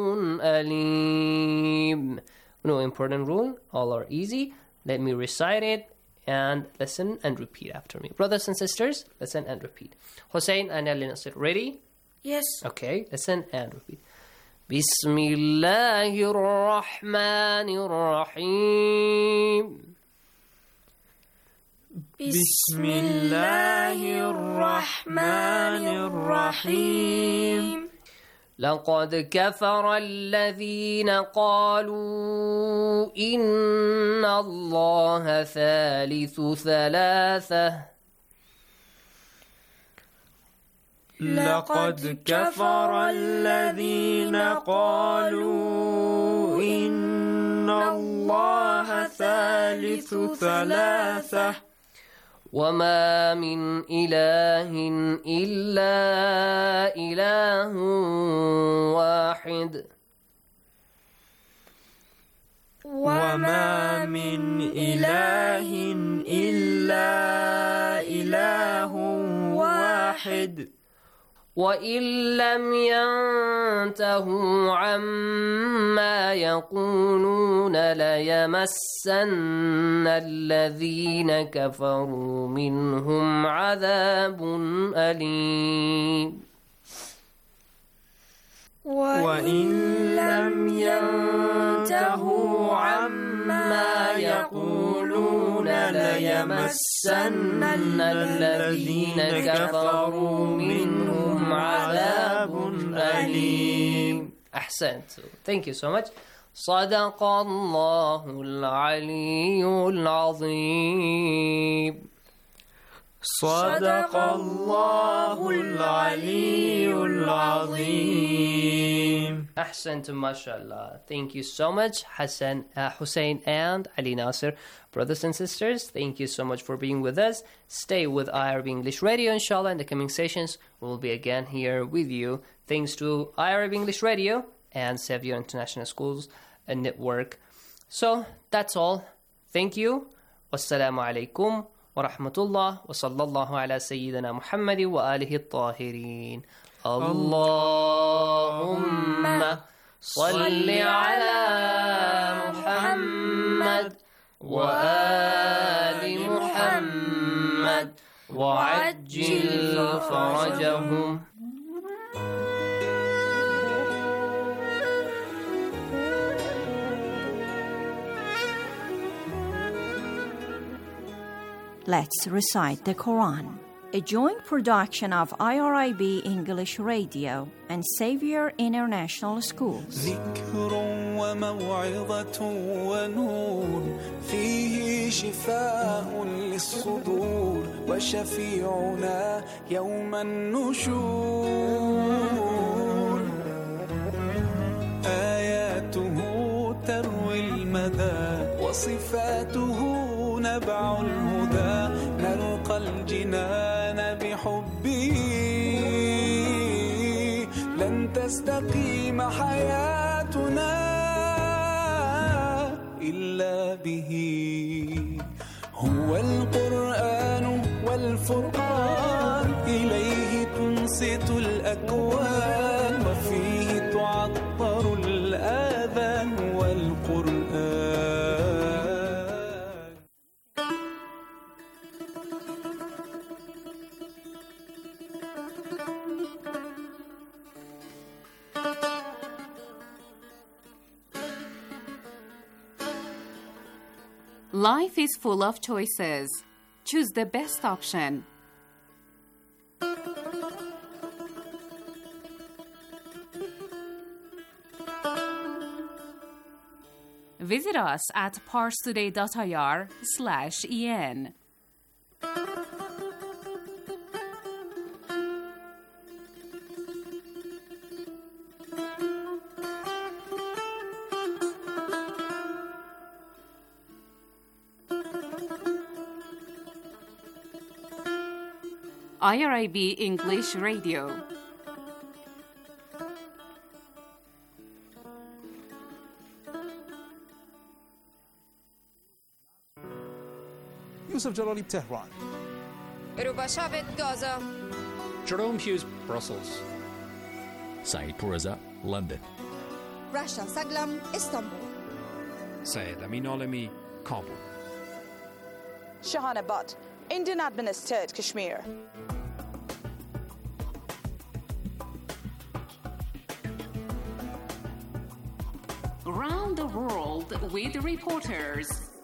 أليم. No important rule. All are easy. Let me recite it and listen and repeat after me. Brothers and sisters, listen and repeat. Hussein and Ali Nasir, ready? Yes. Okay, listen and repeat. بسم الله الرحمن الرحيم. بسم الله الرحمن الرحيم. لقد كفر الذين قالوا إن الله ثالث ثلاثة. لقد كفر الذين قالوا إن الله ثالث ثلاثة. وما من إله إلا إله واحد. وما من إله إلا إله واحد. وإن لم ينتهوا عما يقولون ليمسن الذين كفروا منهم عذاب أليم. وإن لم ينتهوا عما يقولون ليمسن الذين كفروا منهم عذاب أليم. أحسنت. Thank you so much. صدق الله العلي العظيم. صدق الله العلي العظيم. أحسنتم ما شاء الله. Thank you so much, Hassan, uh, Hussein and Ali Nasir. Brothers and sisters, thank you so much for being with us. Stay with I R B English Radio, inshallah. In the coming sessions, we will be again here with you. Thanks to I R B English Radio and Xavier International Schools and Network. So, that's all. Thank you. Wassalamu alaikum. ورحمة الله وصلى الله على سيدنا محمد وآله الطاهرين. اللهم صل على محمد وآل محمد وعجل فرجهم. Let's recite the Quran, a joint production of I R I B English Radio and Xavier International Schools. ذكر وموعظة ونور فيه شفاء للصدور وشفيعنا يوم النشور آياته تروي المدى وصفاته نبع الهدى نلقى الجنان بحبه لن تستقيم حياتنا إلا به هو القرآن والفرقان إليه تنصت الأكوان وفيه تعطر الآذان والقرآن. Life is full of choices. Choose the best option. Visit us at parstoday.ir slash en. I R I B English Radio. Yusuf Jalali, Tehran. Rubashavit, Gaza. Jerome Hughes, Brussels. Saeed Pourreza, London. Rasha Saglam, Istanbul. Syed Amin Alami, Kabul. Shahana Butt, Indian administered Kashmir. Around the world with reporters.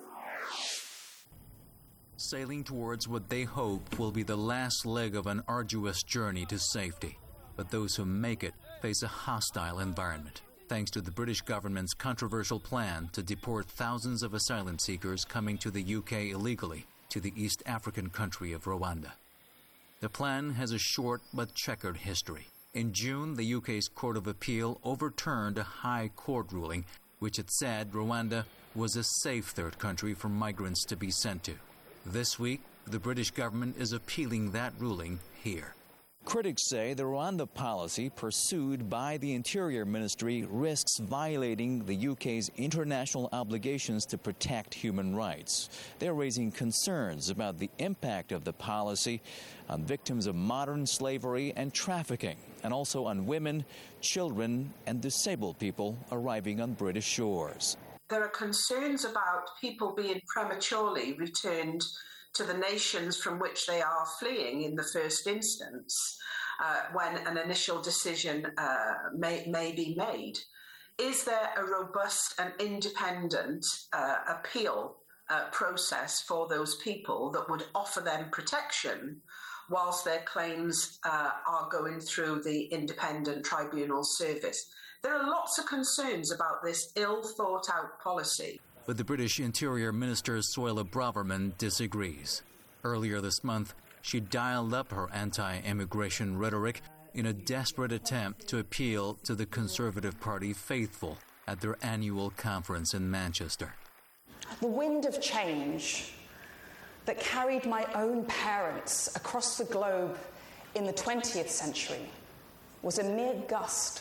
Sailing towards what they hope will be the last leg of an arduous journey to safety. But those who make it face a hostile environment, thanks to the British government's controversial plan to deport thousands of asylum seekers coming to the U K illegally to the East African country of Rwanda. The plan has a short but checkered history. In June, the U K's Court of Appeal overturned a high court ruling which it said Rwanda was a safe third country for migrants to be sent to. This week, the British government is appealing that ruling here. Critics say the Rwanda policy pursued by the Interior Ministry risks violating the U K's international obligations to protect human rights. They're raising concerns about the impact of the policy on victims of modern slavery and trafficking, and also on women, children, and disabled people arriving on British shores. There are concerns about people being prematurely returned to the nations from which they are fleeing in the first instance, uh, when an initial decision uh, may, may be made. Is there a robust and independent uh, appeal uh, process for those people that would offer them protection whilst their claims uh, are going through the independent tribunal service? There are lots of concerns about this ill-thought-out policy. But the British Interior Minister Suella Braverman disagrees. Earlier this month, she dialed up her anti-immigration rhetoric in a desperate attempt to appeal to the Conservative Party faithful at their annual conference in Manchester. The wind of change that carried my own parents across the globe in the twentieth century was a mere gust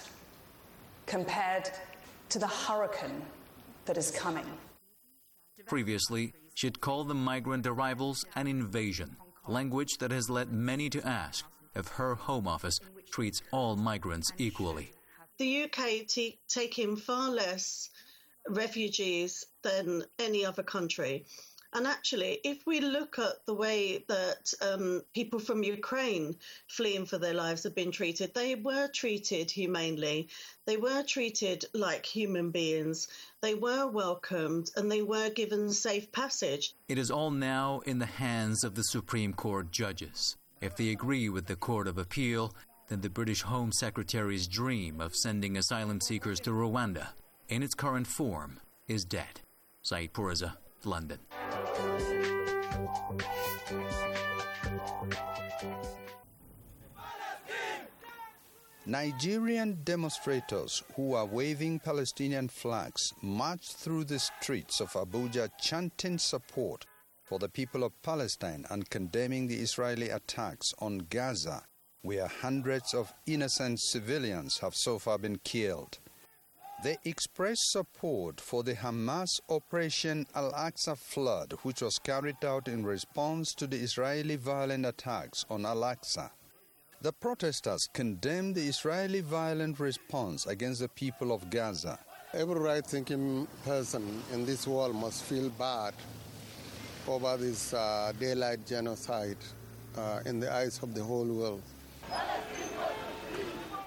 compared to the hurricane that is coming. Previously, she had called the migrant arrivals an invasion, language that has led many to ask if her Home Office treats all migrants equally. The U K t- take in far less refugees than any other country. And actually, if we look at the way that um, people from Ukraine fleeing for their lives have been treated, they were treated humanely. They were treated like human beings. They were welcomed and they were given safe passage. It is all now in the hands of the Supreme Court judges. If they agree with the Court of Appeal, then the British Home Secretary's dream of sending asylum seekers to Rwanda in its current form is dead. Saeed Pourreza, London. Nigerian demonstrators who are waving Palestinian flags marched through the streets of Abuja chanting support for the people of Palestine and condemning the Israeli attacks on Gaza, where hundreds of innocent civilians have so far been killed. They expressed support for the Hamas Operation Al-Aqsa Flood, which was carried out in response to the Israeli violent attacks on Al-Aqsa. The protesters condemned the Israeli violent response against the people of Gaza. Every right-thinking person in this world must feel bad over this uh, daylight genocide uh, in the eyes of the whole world.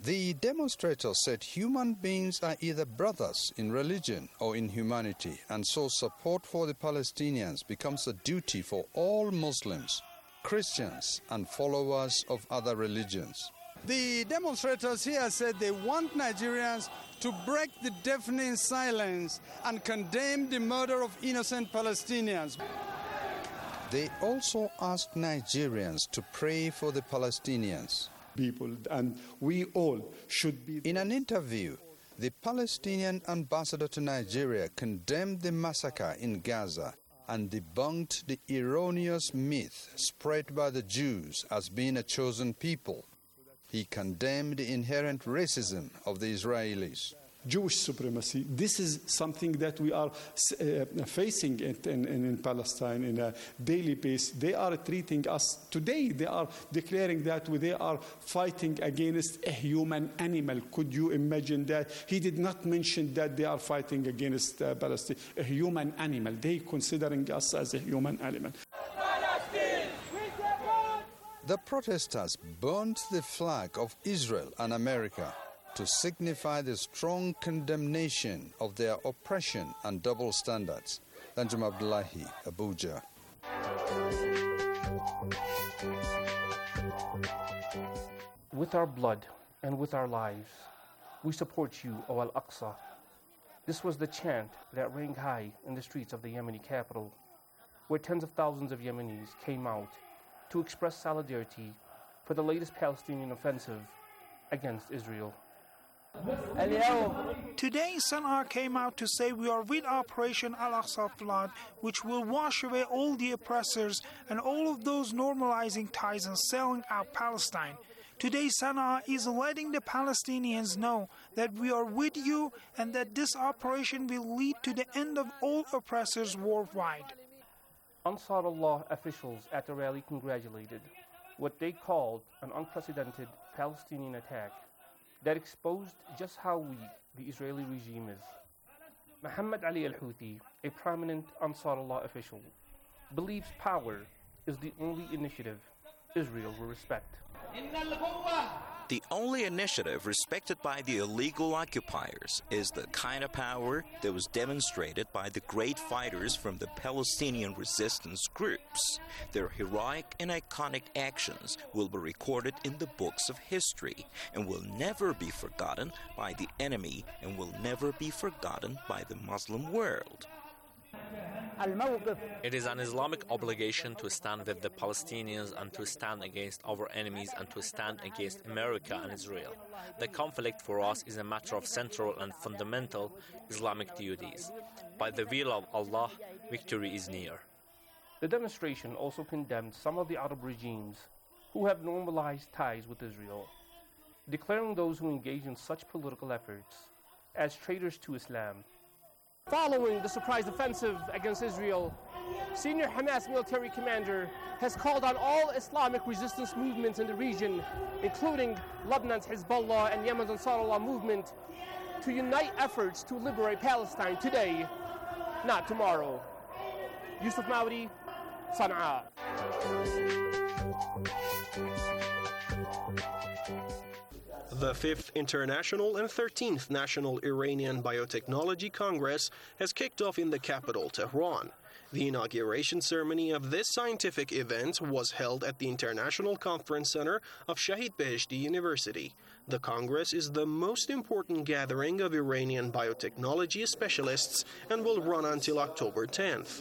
The demonstrators said human beings are either brothers in religion or in humanity, and so support for the Palestinians becomes a duty for all Muslims, Christians, and followers of other religions. The demonstrators here said they want Nigerians to break the deafening silence and condemn the murder of innocent Palestinians. They also asked Nigerians to pray for the Palestinians. People, and we all should be. In an interview, the Palestinian ambassador to Nigeria condemned the massacre in Gaza and debunked the erroneous myth spread by the Jews as being a chosen people. He condemned the inherent racism of the Israelis. Jewish supremacy. This is something that we are uh, facing in, in, in Palestine in a daily basis. They are treating us today. They are declaring that they are fighting against a human animal. Could you imagine that? He did not mention that they are fighting against uh, Palestine, a human animal. They considering us as a human animal. The protesters burnt the flag of Israel and America to signify the strong condemnation of their oppression and double standards. Danjuma Abdullahi, Abuja. With our blood and with our lives, we support you, O Al-Aqsa. This was the chant that rang high in the streets of the Yemeni capital, where tens of thousands of Yemenis came out to express solidarity for the latest Palestinian offensive against Israel. Today, Sana'a came out to say we are with Operation Al-Aqsa Flood, which will wash away all the oppressors and all of those normalizing ties and selling out Palestine. Today, Sana'a is letting the Palestinians know that we are with you and that this operation will lead to the end of all oppressors worldwide. Ansar Allah officials at the rally congratulated what they called an unprecedented Palestinian attack that exposed just how weak the Israeli regime is. Muhammad Ali al-Houthi, a prominent Ansar Allah official, believes power is the only initiative Israel will respect. The only initiative respected by the illegal occupiers is the kind of power that was demonstrated by the great fighters from the Palestinian resistance groups. Their heroic and iconic actions will be recorded in the books of history and will never be forgotten by the enemy and will never be forgotten by the Muslim world. It is an Islamic obligation to stand with the Palestinians and to stand against our enemies and to stand against America and Israel. The conflict for us is a matter of central and fundamental Islamic duties. By the will of Allah, victory is near. The demonstration also condemned some of the Arab regimes who have normalized ties with Israel, declaring those who engage in such political efforts as traitors to Islam. Following the surprise offensive against Israel, senior Hamas military commander has called on all Islamic resistance movements in the region, including Lebanon's Hezbollah and Yemen's Ansarullah movement, to unite efforts to liberate Palestine today, not tomorrow. Yusuf Maudi, Sana'a. The fifth International and thirteenth National Iranian Biotechnology Congress has kicked off in the capital, Tehran. The inauguration ceremony of this scientific event was held at the International Conference Center of Shahid Beheshti University. The Congress is the most important gathering of Iranian biotechnology specialists and will run until October tenth.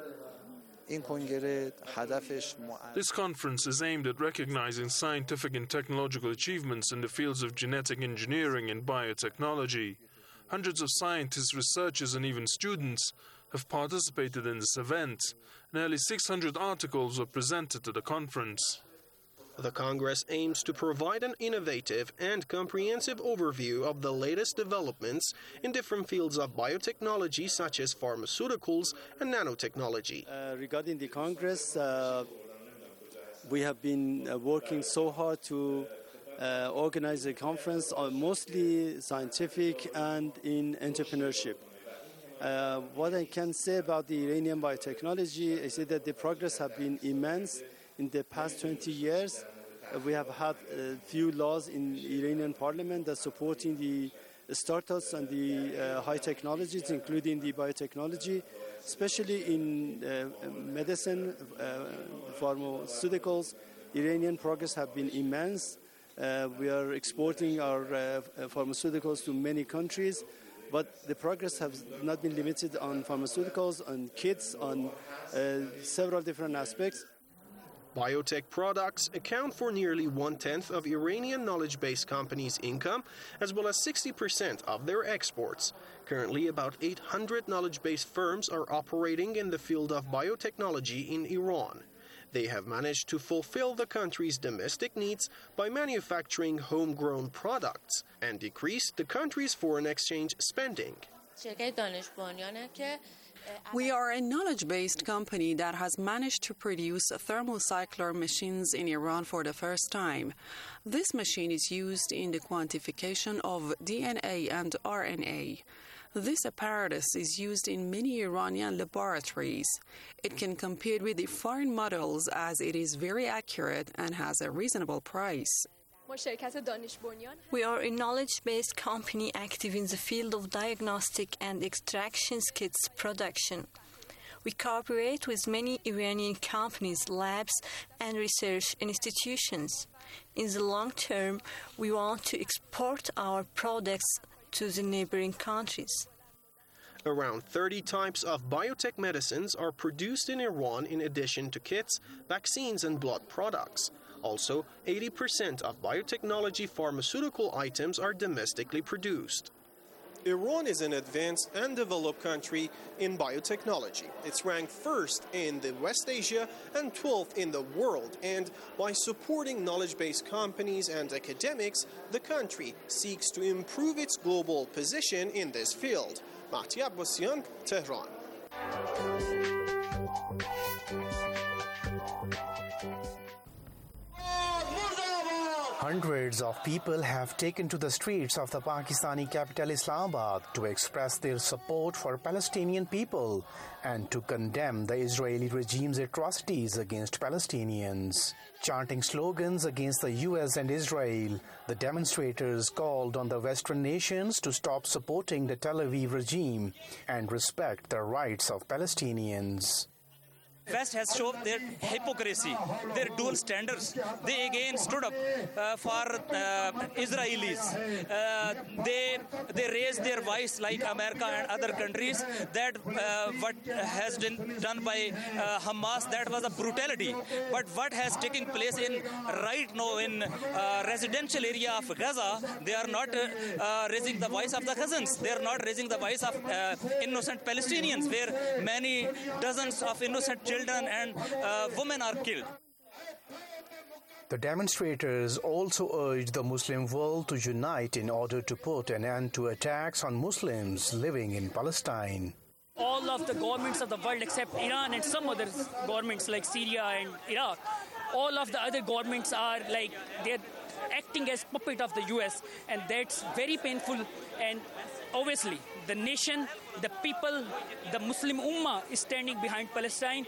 This conference is aimed at recognizing scientific and technological achievements in the fields of genetic engineering and biotechnology. Hundreds of scientists, researchers, and even students have participated in this event. Nearly six hundred articles were presented to the conference. The Congress aims to provide an innovative and comprehensive overview of the latest developments in different fields of biotechnology, such as pharmaceuticals and nanotechnology. Uh, regarding the Congress, uh, we have been uh, working so hard to uh, organize a conference, on mostly scientific and in entrepreneurship. Uh, what I can say about the Iranian biotechnology is that the progress has been immense in the past twenty years. we have had a few laws in Iranian parliament that supporting the startups and the uh, high technologies, including the biotechnology, especially in uh, medicine, uh, pharmaceuticals. Iranian progress have been immense. Uh, we are exporting our uh, pharmaceuticals to many countries, but the progress has not been limited on pharmaceuticals, on kits, on uh, several different aspects. Biotech products account for nearly one-tenth of Iranian knowledge-based companies' income, as well as sixty percent of their exports. Currently, about eight hundred knowledge-based firms are operating in the field of biotechnology in Iran. They have managed to fulfill the country's domestic needs by manufacturing homegrown products and decrease the country's foreign exchange spending. We are a knowledge-based company that has managed to produce thermocycler machines in Iran for the first time. This machine is used in the quantification of D N A and R N A. This apparatus is used in many Iranian laboratories. It can compete with the foreign models as it is very accurate and has a reasonable price. We are a knowledge-based company active in the field of diagnostic and extraction kits production. We cooperate with many Iranian companies, labs, and research institutions. In the long term, we want to export our products to the neighboring countries. Around thirty types of biotech medicines are produced in Iran in addition to kits, vaccines, and blood products. Also, eighty percent of biotechnology pharmaceutical items are domestically produced. Iran is an advanced and developed country in biotechnology. It's ranked first in the West Asia and twelfth in the world. And by supporting knowledge-based companies and academics, the country seeks to improve its global position in this field. Mahdi Abbasian, Tehran. Hundreds of people have taken to the streets of the Pakistani capital Islamabad to express their support for Palestinian people and to condemn the Israeli regime's atrocities against Palestinians. Chanting slogans against the U S and Israel, the demonstrators called on the Western nations to stop supporting the Tel Aviv regime and respect the rights of Palestinians. West has shown their hypocrisy, their dual standards. They again stood up uh, for uh, Israelis. Uh, they they raised their voice like America and other countries that uh, what has been done by uh, Hamas, that was a brutality. But what has taken place in right now in uh, residential area of Gaza, they are not uh, uh, raising the voice of the cousins. They are not raising the voice of uh, innocent Palestinians, where many dozens of innocent children Children and uh, women are killed. The demonstrators also urged the Muslim world to unite in order to put an end to attacks on Muslims living in Palestine. All of the governments of the world except Iran and some other governments like Syria and Iraq, all of the other governments are like they're acting as puppet of the U S, and that's very painful. And obviously, the nation, the people, the Muslim Ummah is standing behind Palestine.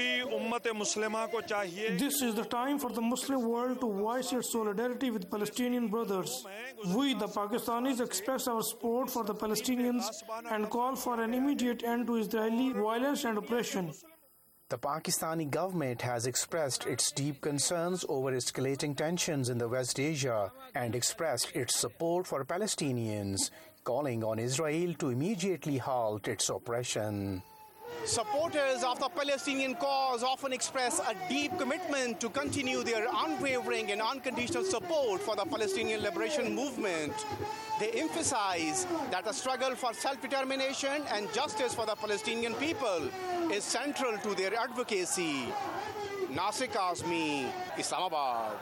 This is the time for the Muslim world to voice its solidarity with Palestinian brothers. We, the Pakistanis, express our support for the Palestinians and call for an immediate end to Israeli violence and oppression. The Pakistani government has expressed its deep concerns over escalating tensions in the West Asia and expressed its support for Palestinians, calling on Israel to immediately halt its oppression. Supporters of the Palestinian cause often express a deep commitment to continue their unwavering and unconditional support for the Palestinian liberation movement. They emphasize that the struggle for self-determination and justice for the Palestinian people is central to their advocacy. Nasir Kazmi, Islamabad.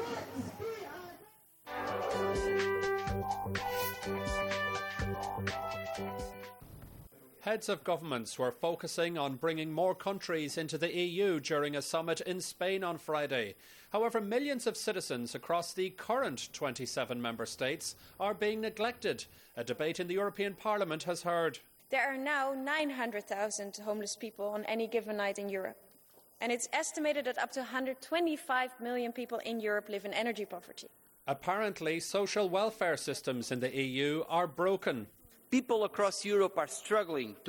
Heads of governments were focusing on bringing more countries into the E U during a summit in Spain on Friday. However, millions of citizens across the current twenty-seven member states are being neglected. A debate in the European Parliament has heard. There are now nine hundred thousand homeless people on any given night in Europe. And it's estimated that up to one hundred twenty-five million people in Europe live in energy poverty. Apparently, social welfare systems in the E U are broken. People across Europe are struggling to